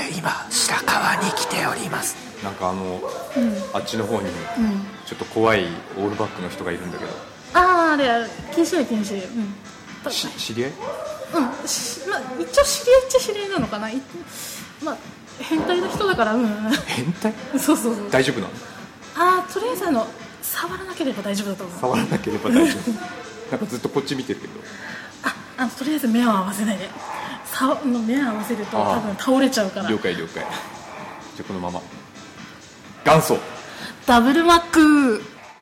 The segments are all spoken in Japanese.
今白川に来ております。 なんかあっちの方にちょっと怖いオールバックの人がいるんだけど。 あれ禁止、 知り合い？ 一応知り合いっちゃ知り合いなのかな。変態の人だから。 変態？ そう大丈夫なの？ とりあえず触らなければ大丈夫だと思う。 触らなければ大丈夫なんかずっとこっち見てるけど。 とりあえず目を合わせないで。目を合わせると多分倒れちゃうから。 了解。じゃあこのまま元祖ダブルマック。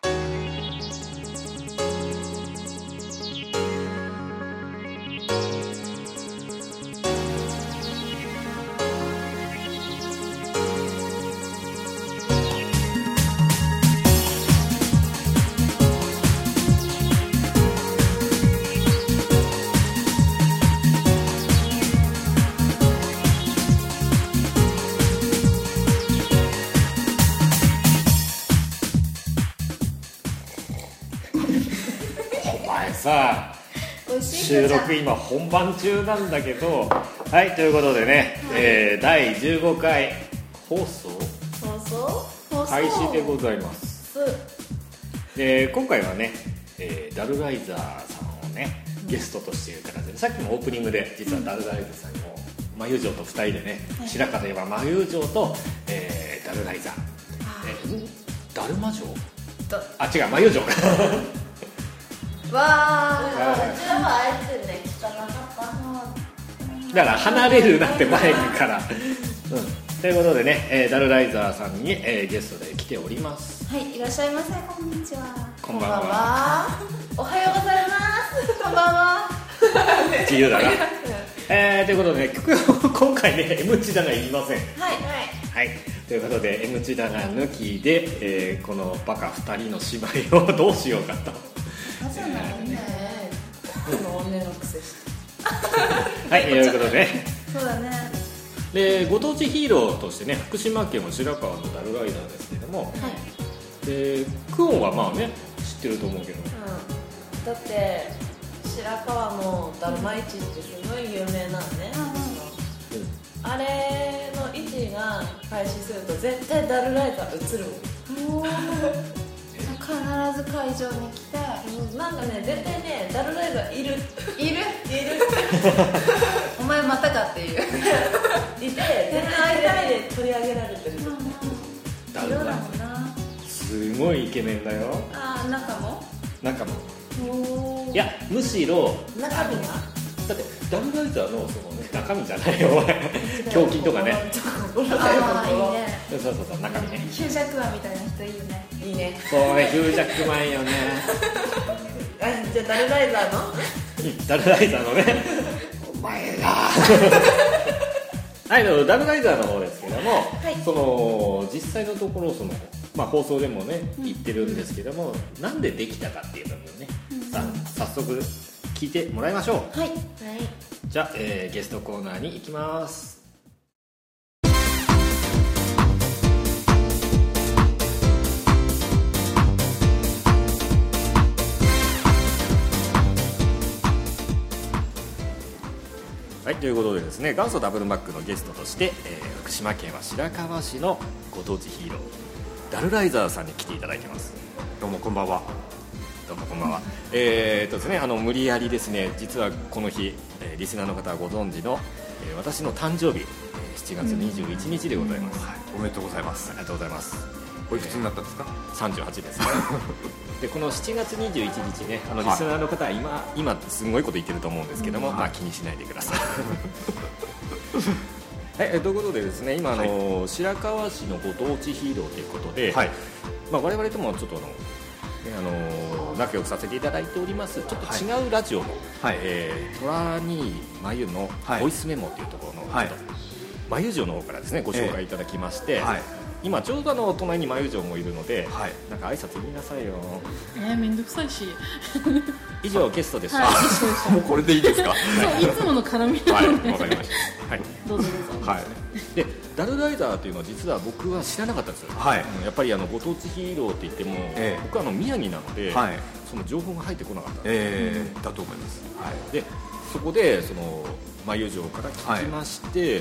さあ収録今本番中なんだけど、はい、ということでね、第15回放送開始でございます。今回はね、ダルライザーさんをねゲストとしている形で、さっきもオープニングで実はダルライザーさんをマユ城と2人でね、白川といえばマユ城と、ダルライザー、ダルマ城違うマユ城わー、うちらはあえてね汚かっただから離れるなってマイクから、ということでね、ダルライザーさんに、ゲストで来ております。 はい、いらっしゃいませ。こんにちは。 こんばんは。 おはようございます。こんばんは。 自由だなということで、ね、今回ね M チダがいりません。はい、ということで M チダが抜きで、このバカ2人の姉妹をどうしようかと。 そうなのね。この女の癖して。 はい、ということで。 そうだね。 で、ご当地ヒーローとしてね、福島県は白川のダルライダーですけども、でクオンはまあね知ってると思うけど、 だって白川のダルマ市ってすごい有名なのね。あれの位置が開始すると絶対ダルライザー映るもん。 必ず会場に来て、 なんかね絶対ねダルライザーいるお前またかっていういて絶対で取り上げられてる。 ダルライザーすごいイケメンだよ。中もいやむしろ中身がだってダルライザーのその、ね、中身じゃないよ胸筋とかね。 いいね。 そう中身ね。 ヒュージャックマンみたいな人いいよね。 いいね。 そうね、ヒュージャックマンよねじゃあダルライザーのダルライザーのねお前だはい、ダルライザーの方ですけども、その実際のところその、放送でもね言ってるんですけども、なんでできたかっていう部分ね、早速聞いてもらいましょう。じゃあ、ゲストコーナーに行きます。はい、ということでですね、元祖ダブルマックのゲストとして、福島県は白河市のご当地ヒーローダルライザーさんに来ていただいてます。 どうもこんばんは。 どうもこんばんは。ですね、無理やりですね、実はこの日、リスナーの方はご存知の、私の誕生日、7月21日でございます。 おめでとうございます。 ありがとうございます。 おいくつになったんですか ？38ですでこの7月21日ね、リスナーの方は今すごいこと言ってると思うんですけども、気にしないでくださいということでですね、今白河市のご当地ヒーローということで、我々ともちょっと仲良くさせていただいております、ちょっと違うラジオの、トラニーマユのボイスメモというところの、マユ城の方からですねご紹介いただきまして、今ちょうど隣にマユ城もいるので、なんか挨拶言いなさいよ。 めんどくさいし以上ゲストでした。 もうこれでいいですか？ そういつもの絡みなので、 わかりました。 どうぞ。 でダルライザーというのは実は僕は知らなかったんですよ。やっぱりご当地ヒーローって言っても、僕は宮城なので、その情報が入ってこなかったんです。 だと思います。 でそこでその眉城から聞きまして、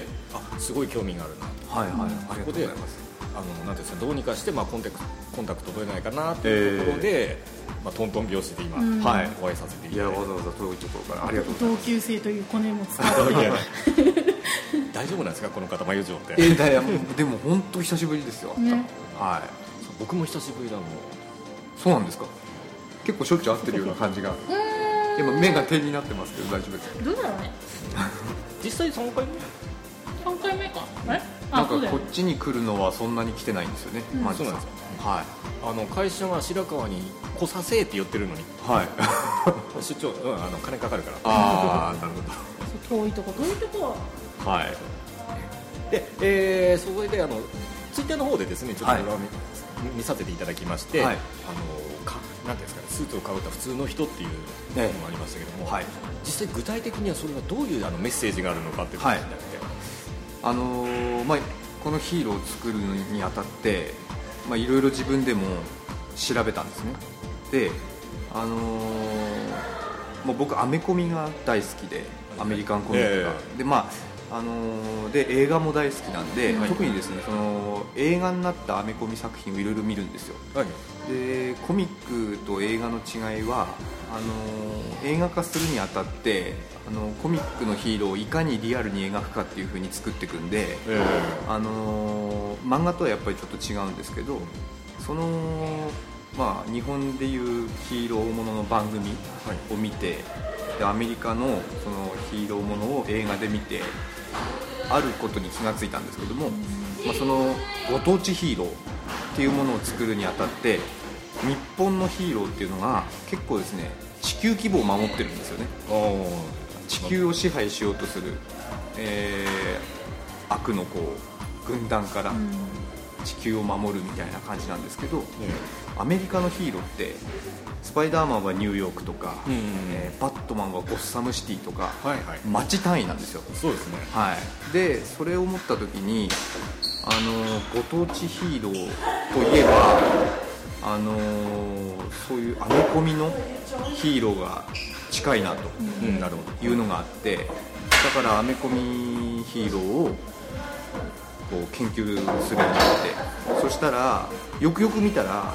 すごい興味があるなと、 はいはい、ありがとうございます。 なんていうんですか、どうにかして、コンタクト取れないかなというところで、トントン拍子で今、お会いさせていただいて、 わざわざ遠いところからありがとうございます。 同級生というコネも使って大丈夫なんですか、この方眉城って。 でも本当久しぶりですよ、ね、はい、 僕も久しぶりだもん。 そうなんですか。結構しょっちゅう会ってるような感じが今目が点になってますけど大丈夫ですか。 どうだろうね。 実際3回目か。 なんかこっちに来るのはそんなに来てないんですよね、 そうなんですよ、はい、会社は白川に来させって言ってるのに、はい、出張、金かかるから。 ああなるほど。遠いとこはい。で、それでツイッターの方でですね、ちょっと見させていただきまして、なんていうんですかね、スーツをかぶった普通の人っていうのもありましたけども、実際具体的にはそれはどういうメッセージがあるのかっていうことになって、 このヒーローを作るにあたっていろいろ自分でも調べたんですね。で、もう僕アメコミが大好きで、アメリカンコミックが、で映画も大好きなんで、特にですね、その映画になったアメコミ作品をいろいろ見るんですよ。でコミックと映画の違いは映画化するにあたってコミックのヒーローをいかにリアルに描くかっていう風に作っていくんで、漫画とはやっぱりちょっと違うんですけど、その日本でいうヒーローものの番組を見て、でアメリカのそのヒーローものを映画で見てあることに気がついたんですけども、そのご当地ヒーローっていうものを作るにあたって日本のヒーローっていうのが結構ですね、地球規模を守ってるんですよね。地球を支配しようとする、悪の軍団から地球を守るみたいな感じなんですけど、アメリカのヒーローってスパイダーマンはニューヨークとか、バットマンはゴッサムシティとか、町単位なんですよ。 そうですね、 でそれを思った時にご当地ヒーローといえばそういうアメコミのヒーローが近いなというのがあって、だからアメコミヒーローを研究するようになって、そしたらよくよく見たら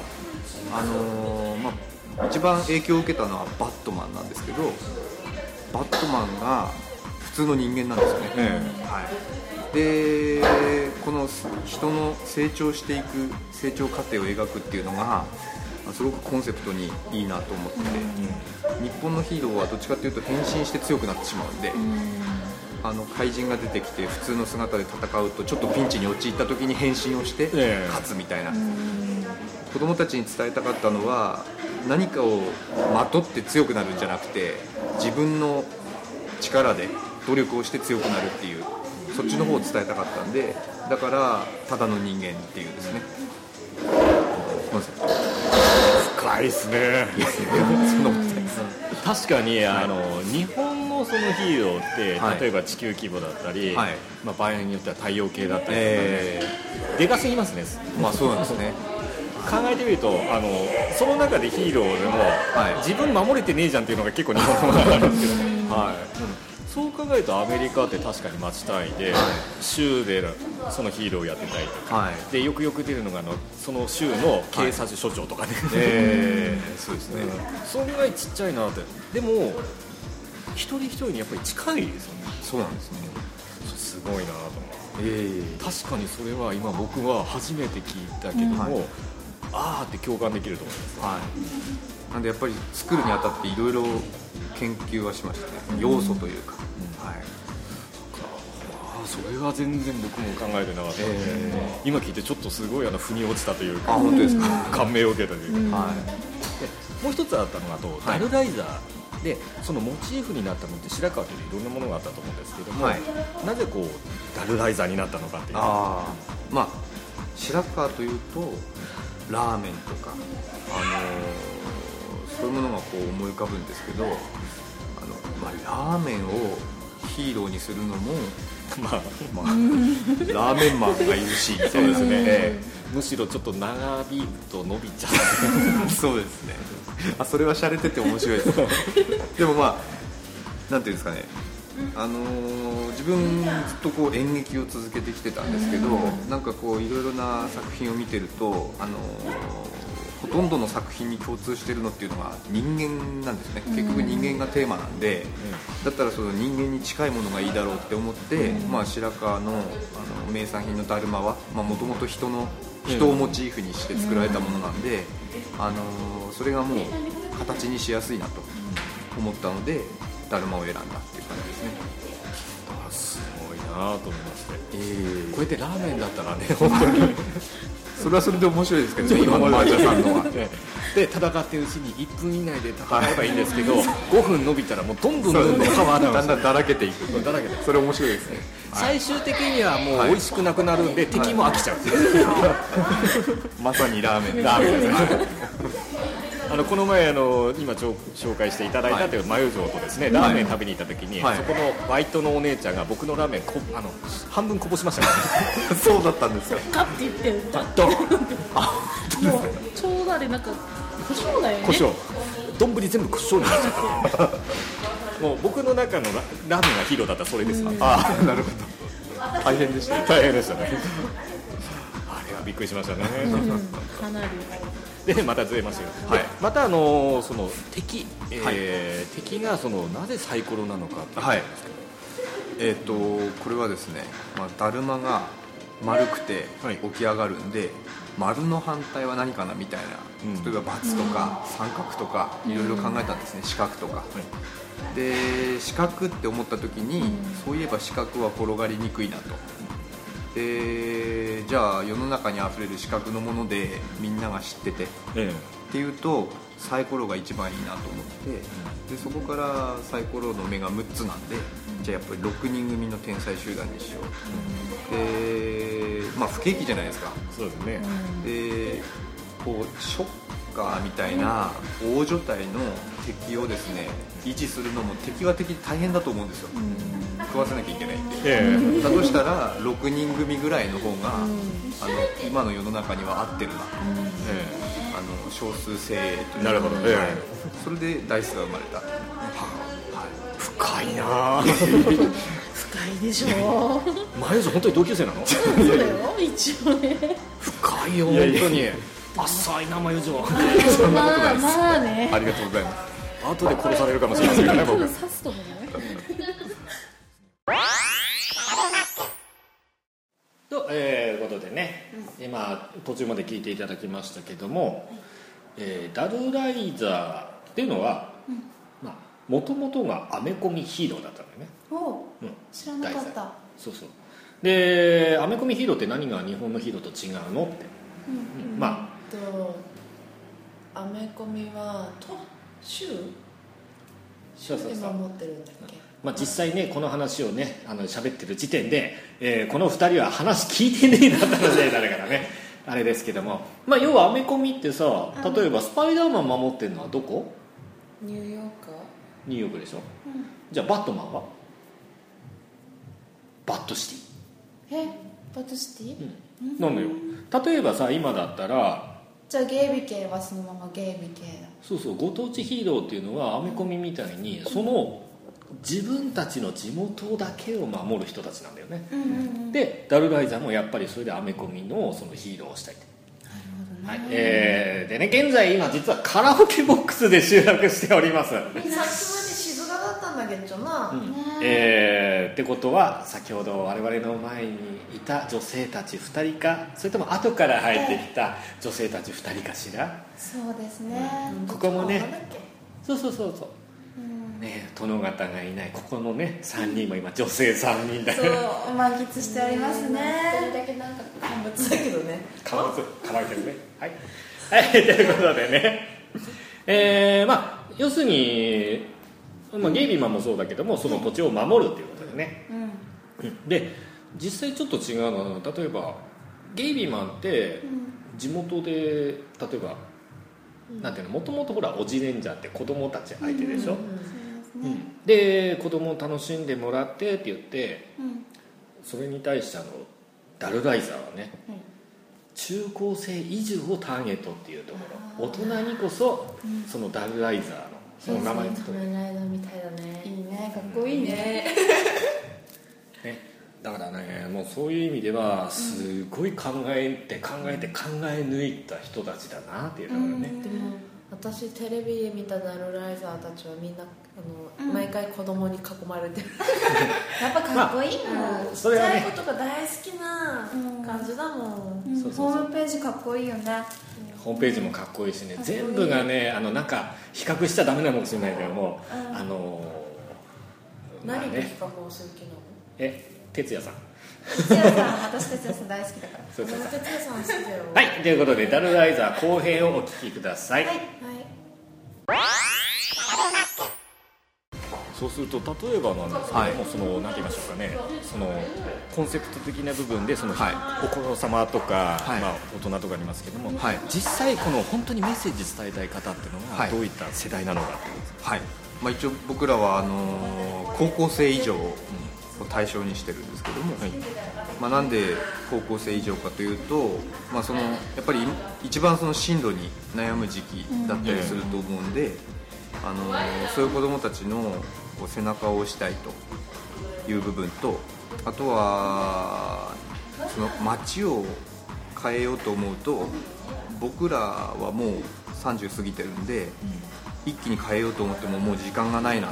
一番影響を受けたのはバットマンなんですけど、バットマンが普通の人間なんですよね。でこの人の成長していく成長過程を描くっていうのがすごくコンセプトにいいなと思ってて、日本のヒーローはどっちかっていうと変身して強くなってしまうんで、怪人が出てきて普通の姿で戦うとちょっとピンチに陥った時に変身をして勝つみたいな、子供たちに伝えたかったのは何かをまとって強くなるんじゃなくて、自分の力で努力をして強くなるっていう、そっちの方を伝えたかったんで、だからただの人間っていうですね、 深いですね。確かに日本のそのヒーローって、例えば地球規模だったり、場合によっては太陽系だったり、でかすぎますね。 そうなんですね。 考えてみるとその中でヒーローでも、自分守れてねえじゃんっていうのが結構日本の中なんですけどね。そう考えるとアメリカって確かに町単位で、州でそのヒーローをやってたりとか、でよくよく出るのがその州の警察署長とかね、 そうですね、 それぐらいちっちゃいなって。でも一人一人にやっぱり近いですよね。 そうなんですね。 すごいなと思って、確かにそれは今僕は初めて聞いたけども、あーって共感できると思います。 なんでやっぱり作るにあたっていろいろ研究はしましたね、要素というか。 それは全然僕も考えてなかったので、今聞いてちょっとすごい腑に落ちたというか、 本当ですか。 感銘を受けたというか、もう一つあったのがダルライザーで、そのモチーフになったのって白川といういろんなものがあったと思うんですけども、なぜダルライザーになったのかっていう。 白川というとラーメンとか、そういうものが思い浮かぶんですけど、ラーメンをヒーローにするのもラーメンマンがいるし、 そうですね、むしろちょっと長引くと伸びちゃうそうですね。それは洒落てて面白いですでもなんていうんですかね、自分ずっとこう演劇を続けてきてたんですけど、なんかこういろいろな作品を見てると、ほとんどの作品に共通してるのっていうのが人間なんですね。結局人間がテーマなんで、だったらその人間に近いものがいいだろうって思って、白川の名産品のだるまはもともと人をモチーフにして作られたものなんで、それがもう形にしやすいなと思ったのでだるまを選んだっていう感じですね。 すごいなと思いまして、こうやってラーメンだったらね、本当にそれはそれで面白いですけどね、今のマージャさんのはで戦ってるうちに1分以内で戦えばいいんですけど、5分伸びたらもうどんどん差はだんだんだらけていく。それ面白いですね。 最終的にはもう美味しくなくなるんで、敵も飽きちゃう、 まさにラーメンですね。 この前今紹介していただいたというマヨ城とですね、ラーメン食べに行った時に、そこのバイトのお姉ちゃんが僕のラーメン半分こぼしましたからね。 そうだったんですか。 ガッて言ってるドンもうちょうどあれなんか胡椒だよね。 胡椒丼全部胡椒になっちゃったもう僕の中のラーメンがヒーローだったらそれです。 なるほど。大変でしたね。 大変でしたね。あれはびっくりしましたね。 かなりでまたずれますよ、またその敵、敵がなぜサイコロなのかっていうですけど、 これはですね、だるまが丸くて起き上がるんで、丸の反対は何かなみたいな、例えば×とか三角とかいろいろ考えたんですね。四角とか、で四角って思った時に、そういえば四角は転がりにくいなと。じゃあ世の中にあふれる四角のものでみんなが知ってて、っていうとサイコロが一番いいなと思って、でそこからサイコロの目が6つなんで、じゃあやっぱり6人組の天才集団にしようと。で不景気じゃないですか。 そうですね。 でこうショッカーみたいな大所帯の敵をですね維持するのも敵は敵で大変だと思うんですよ。食わせなきゃいけないんで、だとしたら6人組ぐらいの方が、今の世の中には合ってるな、少数精鋭という。 なるほど、 それでダイスが生まれた。 深いな深いでしょ。 マヨジ本当に同級生なの？ そうだよ、一応ね。 深いよ、本当に。浅いな、マヨジは。 そんなことないです。 まあね。 ありがとうございます。 後で殺されるかもしれませんからね、僕。 刺すと思うね。 ということでね、今途中まで聞いていただきましたけども、ダルライザーっていうのはもともとがアメコミヒーローだったんだよね。 知らなかった。 そうそう。でアメコミヒーローって何が日本のヒーローと違うのって、 アメコミは州で守ってるんだっけ。 実際ねこの話をね喋ってる時点で、この2人は話聞いてねえだったのでだからねあれですけども、要はアメコミってさ、例えばスパイダーマン守ってるのはどこ？ ニューヨーク。 ニューヨークでしょ、じゃあバットマンはバッドシティ。 バッドシティ？ なんだよ。例えばさ今だったらじゃあゲイビ系はそのままゲイビ系だ。 そうご当地ヒーローっていうのはアメコミみたいにその自分たちの地元だけを守る人たちなんだよね、でダルライザーもやっぱりそれでアメコミのそのヒーローをしたいと。なるほどね。でね現在今実はカラオケボックスで収録しております。 さっきまで静かだったんだけどな、 ってことは先ほど我々の前にいた女性たち2人か、それとも後から入ってきた女性たち2人かしら。 そうですね、 ここもねそうね、殿方がいないここのね3人も今女性3人だよ。 そう満喫しておりますね。 一人だけなんか乾物だけどね。 乾いてるね。はい、ということでね、要するに、ゲイビーマンもそうだけどもその土地を守るということでね、で実際ちょっと違うのは例えばゲイビーマンって地元で例えばなんていうの、もともとほらオジレンジャーって子供たち相手でしょ、で子供を楽しんでもらってって言って、それに対してダルライザーはね、中高生以上をターゲットっていうところ、大人にこそそのダルライザーのその名前と仮面ライダーみたいだね。 いいね。 ね、かっこいいね。 だからね、もうそういう意味ではすごい考え抜いた人たちだなっていうのがね。 でも私テレビで見たダルライザーたちはみんな毎回子供に囲まれてるやっぱかっこいいもん。 それはね、ちっちゃいことが大好きな感じだもん。 ホームページかっこいいよね。 ホームページもかっこいいしね、全部がね、なんか比較しちゃダメなのかもしれないけども、 何で比較をする気なの？ 哲也さん。 哲也さん、私哲也さん大好きだから。 哲也さん好きだよ。 はい、ということでダルライザー後編をお聞きください。はい。そうすると例えばなんですけども、そのなんて言いましょうかね、そのコンセプト的な部分でその、お子様とか、大人とかありますけども、実際この本当にメッセージ伝えたい方っていうのがどういった世代なのかっていうことですか。はい。 一応僕らは高校生以上を対象にしてるんですけども、なんで高校生以上かというと、そのやっぱり一番その進路に悩む時期だったりすると思うんで、そういう子どもたちの背中を押したいという部分と、あとはその街を変えようと思うと、僕らはもう30過ぎてるんで、一気に変えようと思ってももう時間がないなと。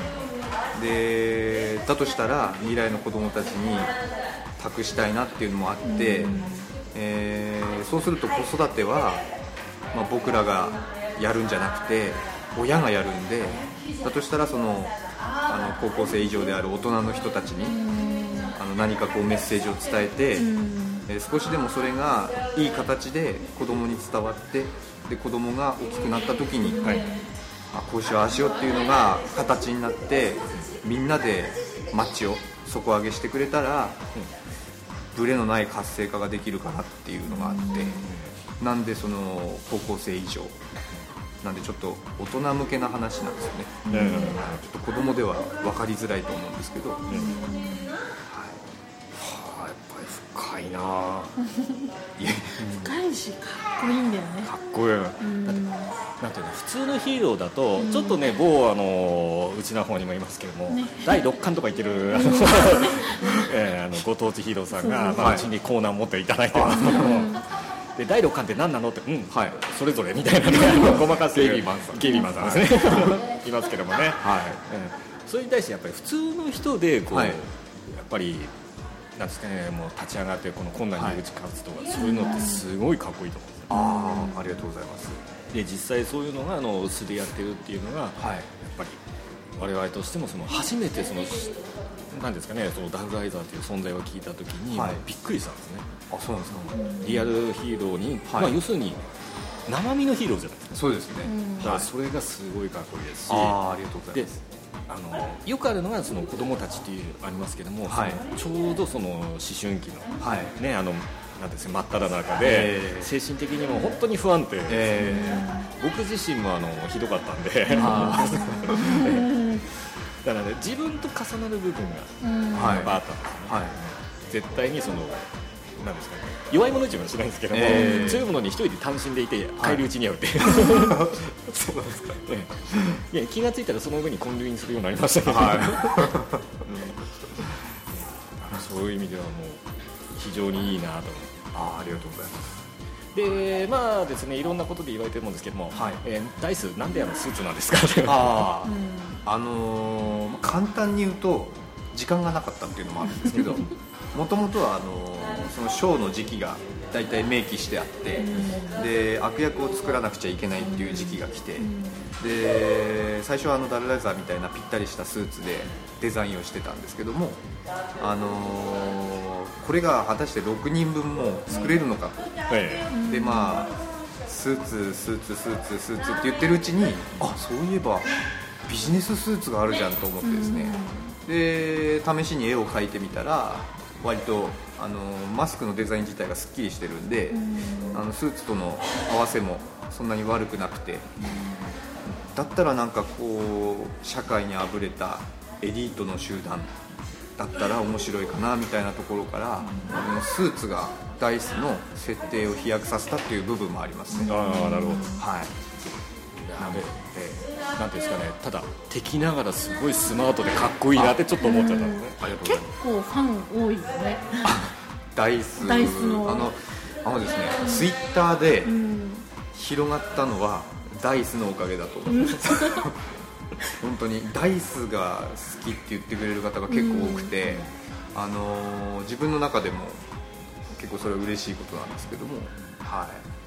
でだとしたら未来の子どもたちに託したいなっていうのもあって、そうすると子育ては、僕らがやるんじゃなくて親がやるんで、だとしたらその高校生以上である大人の人たちに何かこうメッセージを伝えて、少しでもそれがいい形で子供に伝わって、で子供が大きくなった時に、こうしようああしようっていうのが形になって、みんなで街を底上げしてくれたら、ブレのない活性化ができるかなっていうのがあって、なんでその高校生以上なんでちょっと大人向けな話なんですよね。ちょっと子供では分かりづらいと思うんですけど、やっぱり深いな深いしかっこいいんだよね。 かっこいい。だってなんていうの、普通のヒーローだとちょっとね、某うちの方にもいますけども、第6巻とか言ってるご当地ヒーローさんがうちにコーナー持っていただいてるんですけども、で第6巻って何なのって、それぞれみたいなね、ごまかすゲイビーマンさんですね、いますけどもね、それに対してやっぱり普通の人でこう、やっぱりなんですかね、もう立ち上がってこの困難に打ち勝つとか、そういうのってすごいかっこいいと思うんですよ。 ありがとうございます。 で実際そういうのが素でやってるっていうのが、やっぱり我々としてもその初めてそのなんですかね、そのダルライザーという存在を聞いたときに、びっくりしたんですね。 そうなんですか。 リアルヒーローに、要するに生身のヒーローじゃないですか。 そうですね。 だからそれがすごいかっこいいですし、 ありがとうございます。 よくあるのがその子供たちっていうありますけども、ちょうどその思春期の、ね、なんですか、真っ只中で、精神的にも本当に不安定、僕自身もひどかったんでだからね、自分と重なる部分がやっぱあったんですね。絶対にそのなんですかね、弱い者一番しないんですけども、強い者に一人で単身でいて返り討ちに遭うっていう、そうなんですか。いや、気がついたらその上に金輪するようになりましたけど、そういう意味ではもう非常にいいなと思って。 ありがとうございます。 でですね、いろんなことで言われてるんですけども、ダイスなんでスーツなんですか簡単に言うと時間がなかったっていうのもあるんですけど、もともとはそのショーの時期がだいたい明記してあって、で悪役を作らなくちゃいけないっていう時期が来て、で最初はダルライザーみたいなぴったりしたスーツでデザインをしてたんですけども、これが果たして6人分も作れるのかと、でスーツって言ってるうちに、そういえばビジネススーツがあるじゃんと思ってですね、で試しに絵を描いてみたら割とマスクのデザイン自体がすっきりしてるんで、スーツとの合わせもそんなに悪くなくて、だったらなんかこう社会にあぶれたエリートの集団だったら面白いかなみたいなところから、スーツがダイスの設定を飛躍させたっていう部分もありますね。 なるほど。 はい。 いやなんで、なんていうんですかね、ただ敵ながらすごいスマートでかっこいいなってちょっと思っちゃったんですね。ありがとうございます。 結構ファン多いよね。 ダイスのですね、ツイッターで広がったのはダイスのおかげだと思います本当にダイスが好きって言ってくれる方が結構多くて、自分の中でも結構それは嬉しいことなんですけども、はい、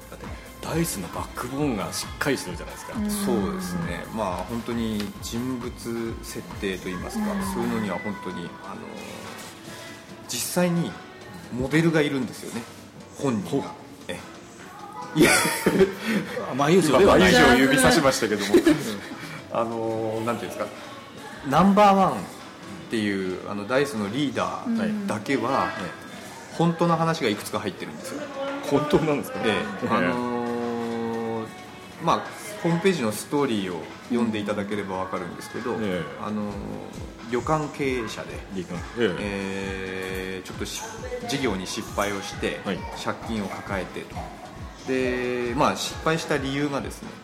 だってダイスのバックボーンがしっかりしてるじゃないですか。 そうですね、本当に人物設定といいますか、そういうのには本当に実際にモデルがいるんですよね、本人が。いや眉毛ではない、 を指さしましたけどもなんていうんですか、ナンバーワンっていうダイスのリーダーだけは本当の話がいくつか入ってるんですよ。 本当なんですか？ ホームページのストーリーを読んでいただければ分かるんですけど、旅館経営者で、ちょっと事業に失敗をして、借金を抱えてで、失敗した理由がですね、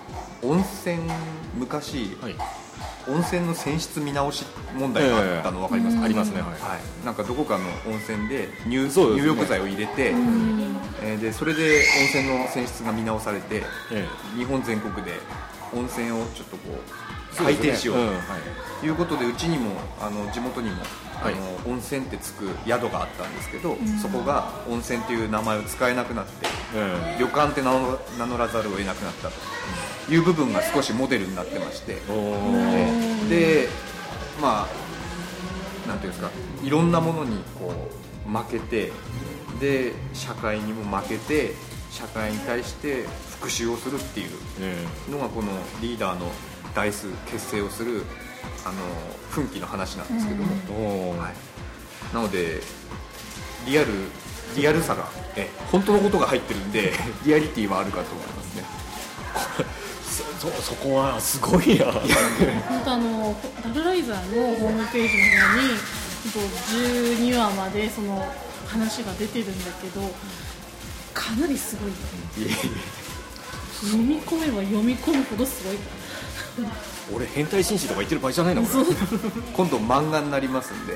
昔、温泉の泉質見直し問題があったの分かりますか？ ありますね、 なんかどこかの温泉で入浴剤を入れて、でそれで温泉の泉質が見直されて、日本全国で温泉をちょっとこう改定しようということで、うちにも地元にも温泉ってつく宿があったんですけど、そこが温泉っていう名前を使えなくなって、旅館って名乗らざるを得なくなったという部分が少しモデルになってまして、でなんていうんですか、いろんなものにこう負けて、で社会にも負けて、社会に対して復讐をするっていうのがこのリーダーのダイス結成をする奮起の話なんですけども、なのでリアルさが本当のことが入ってるんでリアリティはあるかと思いますねそこはすごいな本当ダルライザーのホームページの方に12話までその話が出てるんだけど、かなりすごい。読み込めば読み込むほどすごい。 俺変態紳士とか言ってる場合じゃないの今度漫画になりますんで、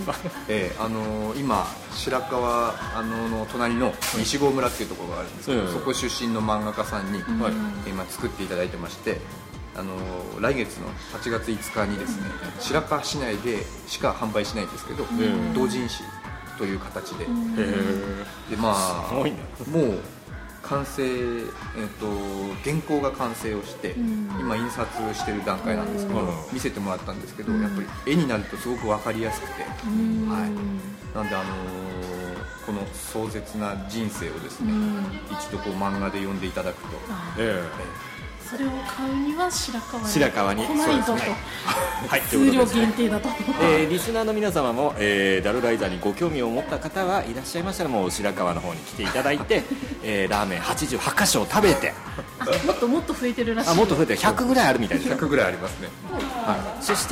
今白川の隣の西郷村っていうところがあるんですけど、そこ出身の漫画家さんに、今作っていただいてまして、来月の8月5日にですね、白川市内でしか販売しないんですけど、同人誌という形で、でもう完成、原稿が完成をして、今印刷してる段階なんですけど、見せてもらったんですけど、やっぱり絵になるとすごく分かりやすくて、なんでこの壮絶な人生をですね、一度こう漫画で読んでいただくと、 それを買うには白川に来ないと、数量限定だと。 リスナーの皆様も、ダルライザーにご興味を持った方はいらっしゃいましたら、もう白川の方に来ていただいて、ラーメン88箇所を食べて、 もっと増えてるらしい。 もっと増えてる、100ぐらいあるみたいです。 100ぐらいありますね。 そして、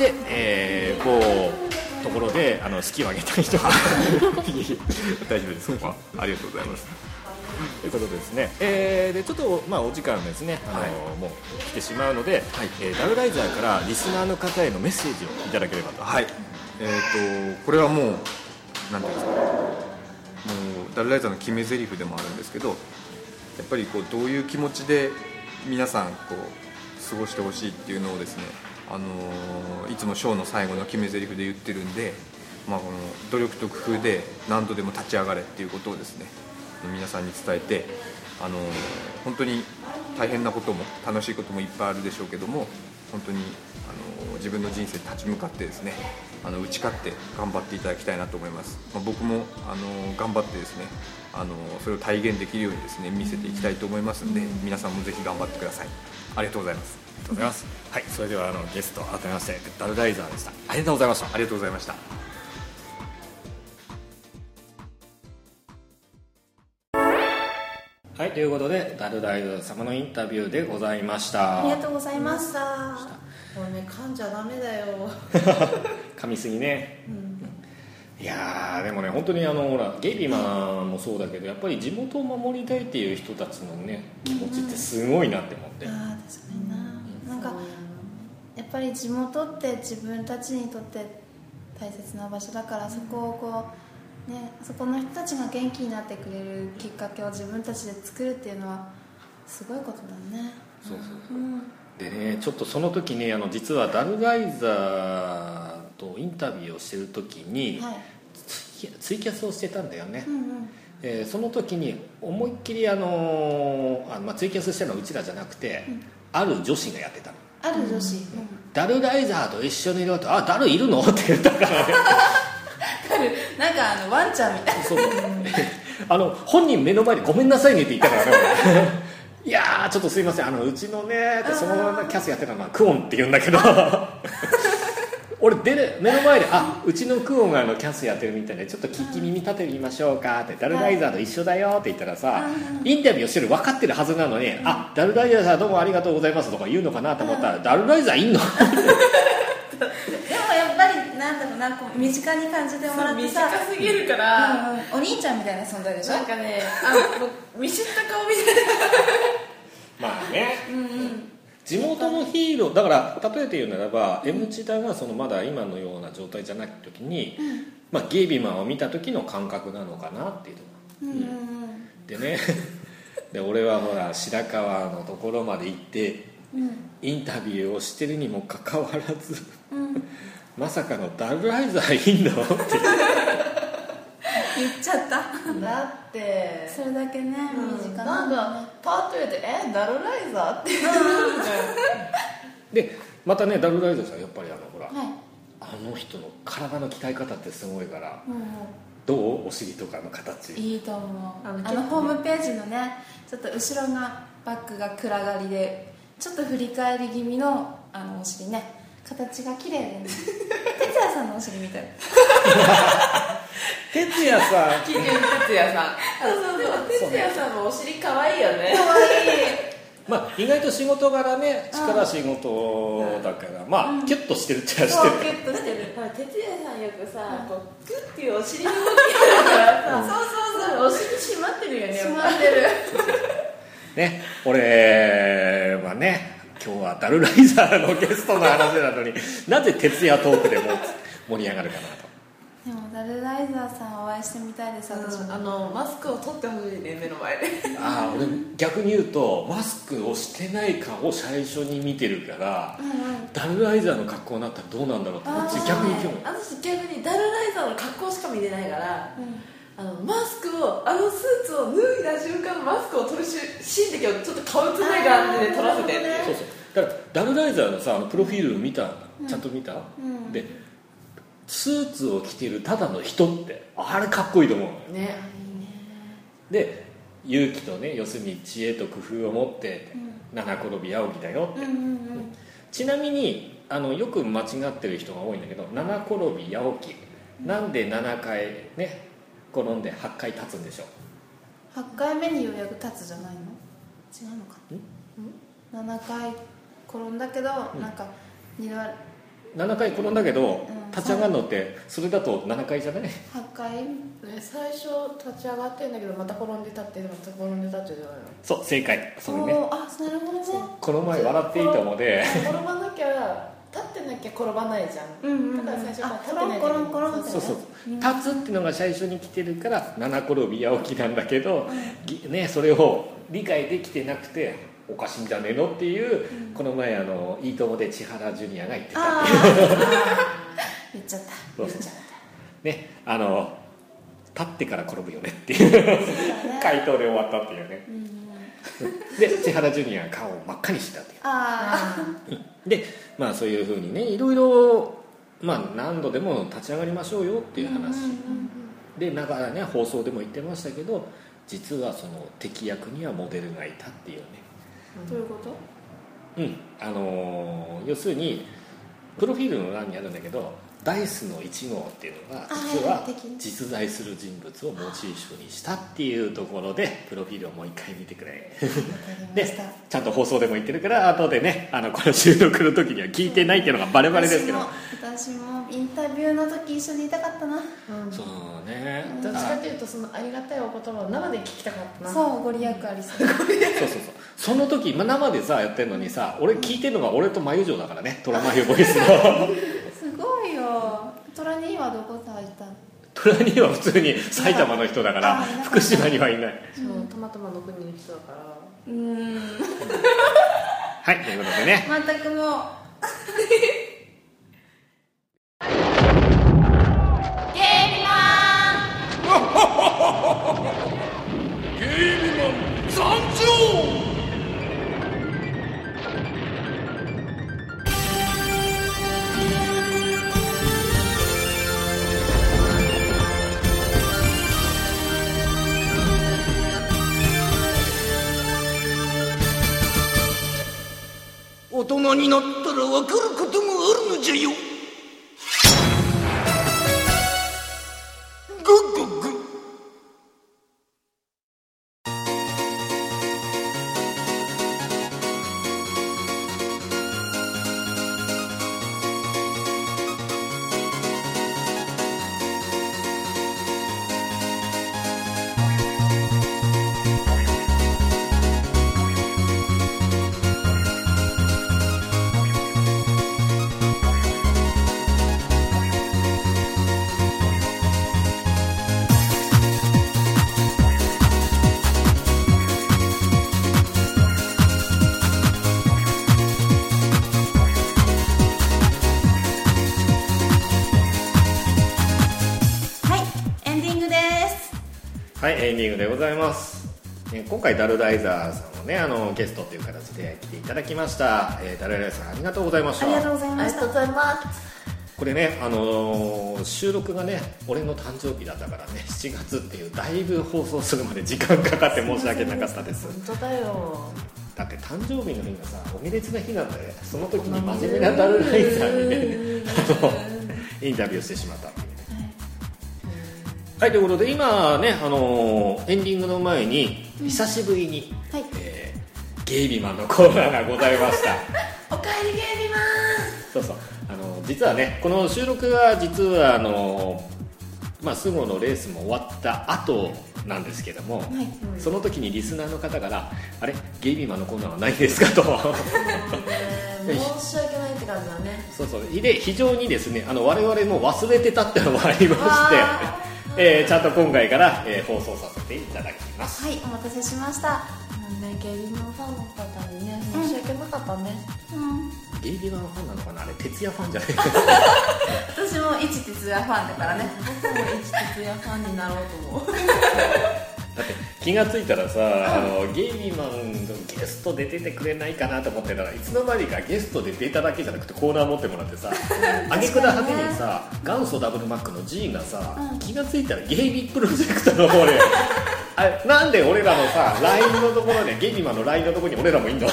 ところで式を挙げたい人は大丈夫です。ありがとうございます。 ということですね、でちょっと、お時間ですね、もう来てしまうので、ダルライザーからリスナーの方へのメッセージをいただければと。 これはもうなんていうんですか、もうダルライザーの決め台詞でもあるんですけど、やっぱりこうどういう気持ちで皆さんこう過ごしてほしいっていうのをですね、いつもショーの最後の決め台詞で言ってるんで、この努力と工夫で何度でも立ち上がれっていうことをですね、皆さんに伝えて、本当に大変なことも楽しいこともいっぱいあるでしょうけども、本当に自分の人生に立ち向かってですね、打ち勝って頑張っていただきたいなと思います。僕も頑張ってですね、それを体現できるようにですね見せていきたいと思いますので、皆さんもぜひ頑張ってください。ありがとうございます。 ありがとうございます。はい、それではゲスト改めましてダルライザーでした。ありがとうございました。 ありがとうございました。 はい、ということでダルライザー様のインタビューでございました。 ありがとうございました。 これね、噛んじゃダメだよ噛みすぎね、いやでもね、本当にほらゲイビーマンもそうだけど、やっぱり地元を守りたいっていう人たちのね気持ちってすごいなって思って、 確かにな。 ぱり地元って自分たちにとって大切な場所だから、そこをこうね、そこの人たちが元気になってくれるきっかけを自分たちで作るっていうのはすごいことだね。 そうそうそう、でね、ちょっとその時ね、実はダルライザーとインタビューをしてる時に、はい、ツイキャスをしてたんだよね、その時に思いっきりツイキャスしてるのはうちらじゃなくて、ある女子がやってたの。 ある女子、 ダルライザーと一緒にいると、あ、ダルいるのって言ったからねなんかワンちゃんみたいな。 そう本人目の前でごめんなさいねって言ったからねいやーちょっとすいません、うちのねそのキャスやってたのはクオンって言うんだけど俺目の前でうちのクオンがキャスやってるみたいで、ちょっと聞き耳立ててみましょうかって、ダルライザーと一緒だよって言ったらさ、インタビューしてる分かってるはずなのに、ダルライザーどうもありがとうございますとか言うのかなと思ったら、ダルライザーいんのでもやっぱりなんだろうな、こう身近に感じてもらってさ、 短すぎるから、 お兄ちゃんみたいな存在でしょ。 なんかね、見知った顔みたいなまあね、地元のヒーローだから、例えて言うならば、M チダがまだ今のような状態じゃない時に、ゲイビマンを見た時の感覚なのかなっていうと、でねで俺はほら白川のところまで行って、インタビューをしてるにもかかわらず、まさかのダルライザーいんのって言っちゃっただってそれだけね、身近なんかパートでダルライザーってでまたね、ダルライザーさんやっぱりほら、あの人の体の鍛え方ってすごいから、どう？お尻とかの形いいと思う。ホームページのね、ちょっと後ろがバックが暗がりでちょっと振り返り気味のお尻ね、形が綺麗でね哲也さんのお尻みたい哲也さん、 基準哲也さん哲也さんのお尻可愛いよね。 可愛い意外と仕事柄ね、力仕事だから、キュッとしてるっちゃしてる。 キュッとしてる。 哲也さんよくさ、こうグッていうお尻の動きだからさ、そうお尻締まってるよね。 締まってるね、俺はね、今日はダルライザーのゲストの話なのになぜ徹夜トークでも盛り上がるかなと。 でもダルライザーさんお会いしてみたいです。私もマスクを取ってほしいね、目の前で俺逆に言うと、マスクをしてないかを最初に見てるから、ダルライザーの格好になったらどうなんだろうって逆に興味。 私逆にダルライザーの格好しか見てないから、マスクをスーツを脱いだ瞬間マスクを取るシーンだけをちょっと顔映ない感じで撮らせてっていう。 そうそう、だからダルライザーのさ、プロフィール見た、ちゃんと見た、でスーツを着てるただの人ってあれかっこいいと思うね。 で勇気とね、要するに知恵と工夫を持って、七転び八起きだよって、ちなみによく間違ってる人が多いんだけど、七転び八起き、なんで7回ね転んで8回立つんでしょう。 8回目にようやく立つじゃないの？違うのか。7回転んだけど、なんか 7回転んだけど、立ち上がるのってそれだと7回じゃない？ 8回、 最初立ち上がってんだけど、また転んで立ってまた転んで立ってじゃないの。 そう、正解。それね、 なるほどね。 この前笑っていいと思で転ばなきゃ立ってなきゃ転ばないじゃん、だから最初から立ってないコロンコロンってね。 そうそう、立つっていうのが最初に来てるから七転び八起きなんだけど、ね、それを理解できてなくておかしいんじゃねえのっていう、この前いいともで千原ジュニアが言ってたっていう言っちゃったね、立ってから転ぶよねっていう回答で終わったっていうね、で千原ジュニアが顔を真っ赤にしてたっていうで、そういうふうにね、いろいろ、何度でも立ち上がりましょうよっていう話、でだからね、放送でも言ってましたけど、実はその敵役にはモデルがいたっていうね。 どういうこと？ 要するにプロフィールの欄にあるんだけど、 ダイスの1号っていうのが実は実在する人物をモチーフにしたっていうところでプロフィールをもう一回見てくれでちゃんと放送でも言ってるから後でねこの収録の時には聞いてないっていうのがバレバレですけど私もインタビューの時一緒にいたかったな、 そうね、 どっちかというとそのありがたいお言葉を生で聞きたかったな。 そうご利益ありそうその時、生でさやってるのにさ俺聞いてるのが俺と眉城だからね虎眉ボイスのすごいよ。虎にはどこさいたの？ 虎には普通に埼玉の人だから福島にはいない。 そうたまたまの国の人だからはいということでね全くもうゲイビマン参上。大人になったら分かることもあるのじゃよ。グッグッグ。 はい、エンディングでございます。今回ダルライザーさんをねゲストという形で来ていただきました。ダルライザーさんありがとうございました。 ありがとうございました。ありがとうございます。 これね、収録がね俺の誕生日だったからね7月っていうだいぶ放送するまで時間かかって申し訳なかったです。 本当だよ。 だって誕生日の日がさおめでつな日なんでその時に真面目なダルライザーにねインタビューしてしまったっていう。はい、ということで今ね、エンディングの前に久しぶりに、ゲイビマンのコーナーがございましたおかえりゲイビマン。 そうそう実はねこの収録は実はスゴのレースも終わった後なんですけども、その時にリスナーの方からあれゲイビマンのコーナーはないですかと申し訳ないって感じだね。 そうで非常にですね我々も忘れてたってのもありましてちゃんと今回から、放送させていただきます。 はい、お待たせしました。 ゲイビマンファンの方にね申し訳なかったね。 ゲイビマンファンなのかなあれ徹夜ファンじゃない私も一徹夜ファンだからね。 僕も一徹夜ファンになろうと思うだって気がついたらさ、ゲイビマンのゲストで出てくれないかなと思ってたらいつの間にかゲストで出ただけじゃなくてコーナー持ってもらってさあげくだ果てにさ元祖ダブルマックの G がさ、気がついたらゲイビプロジェクトの方でなんで俺らのさ LINE のところでゲイビマンの LINE のところに俺らもいんの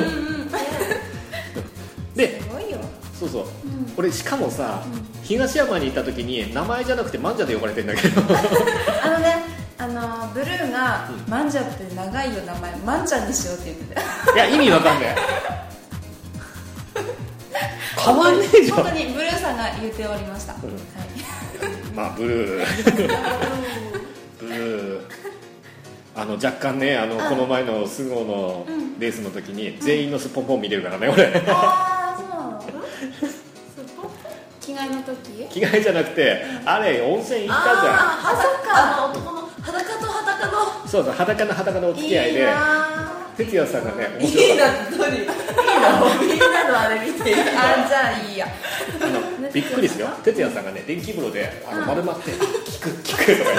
ですごいよ。 そう、俺しかもさ、東山に行った時に名前じゃなくてマンジャで呼ばれてんだけどブルーがマンジャって長いよ名前マンジャにしようって言ってた。 いや意味わかんない変わんねえじゃん。 本当にブルーさんが言っておりました、 まあブルー若干ねこの前のスゴのレースの時に全員のスッポンポン見れるからね俺。 ああそうなの着替えの時？ 着替えじゃなくてあれ温泉行ったじゃん。 そっか。 男の裸と裸のそう裸のお付き合いで哲也さんがね面白かった。 いいなみんなのあれ見てじゃあいいやびっくりですよ。哲也さんがね電気風呂で丸まって聞くとか言って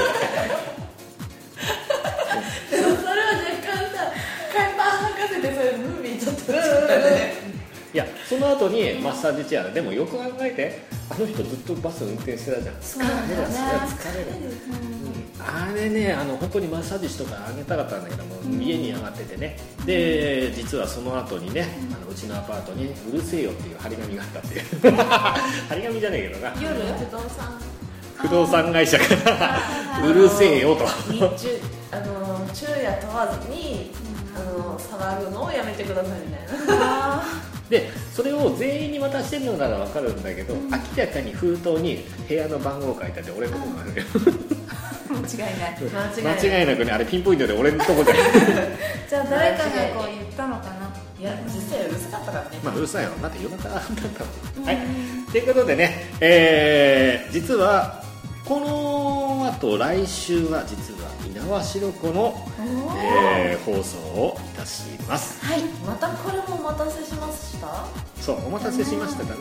でもそれは若干さ海パン博士でそれムービーちょっとねいやその後にマッサージチェアででもよく考えてあの人ずっとバス運転してたじゃん。疲れる、疲れる、あれれね本当にマッサージ師とかあげたかったんだけども、家に上がっててね、で実はその後にねうちのアパートにうるせえよっていう張り紙があったっていう張り紙じゃねえけどな、 夜不動産会社からうるせえよと日中昼夜問わずに騒ぐのをやめてくださいみたいなでそれを全員に渡してるのなら分かるんだけど、明らかに封筒に部屋の番号書いてあって俺のとこがあるよ間違いない間違いなくね、あれピンポイントで俺のとこじゃないじゃあ誰かがこう言ったのかな。 いや実際うるさかったからね。 まあうるさいよ、だって夜中だったもん。はい、ということでね、実はこの後来週は実は猪苗代湖の、放送をいたします。 はい、またこれもお待たせしました。 そう、お待たせしましたかね。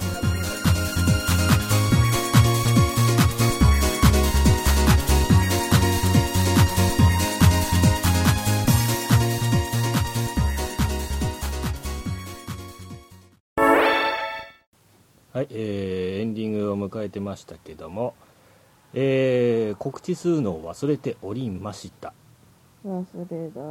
はい、エンディングを迎えてましたけども、告知するのを忘れておりました。 忘れだ。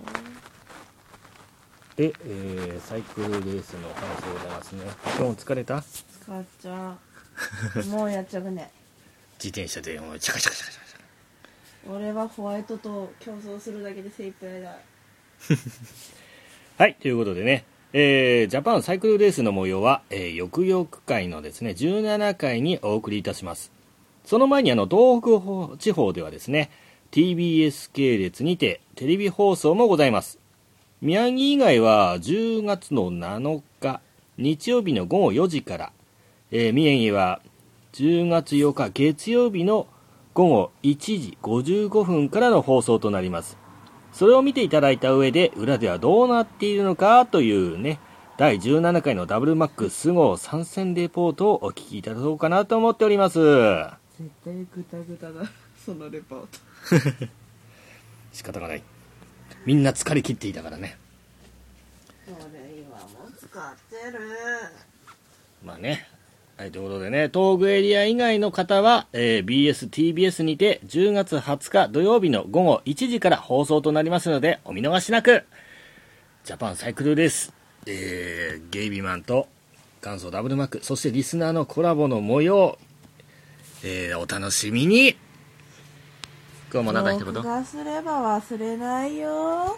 で、サイクルレースのお話でございますね。今日も疲れた？ 疲れちゃう。もうやっちゃうね。 自転車でもうチャカチャカチャカチャカチャ。 俺はホワイトと競争するだけで精一杯だ。 はい、ということでね、ジャパンサイクルレースの模様は、翌々回のですね17回にお送りいたします。その前に東北地方ではですね TBS 系列にてテレビ放送もございます。宮城以外は10月の7日日曜日の午後4時から、宮城は10月8日月曜日の午後1時55分からの放送となります。それを見ていただいた上で裏ではどうなっているのかというね第17回のダブルマックス号参戦レポートをお聞きいただこうかなと思っております。 絶対グタグタだそのレポート仕方がない、みんな疲れ切っていたからね。 俺今も使ってる。 まあね、はい、ということでね東北エリア以外の方は、BS、TBS にて10月20日土曜日の午後1時から放送となりますのでお見逃しなく。ジャパンサイクルレース、ゲイビマンと元祖ダブルマック、そしてリスナーのコラボの模様、お楽しみに。今日も何か一言録画すれば忘れないよ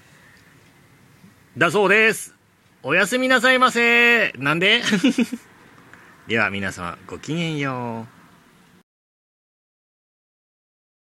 だそうです。おやすみなさいませ。なんででは皆様ごきげんよう。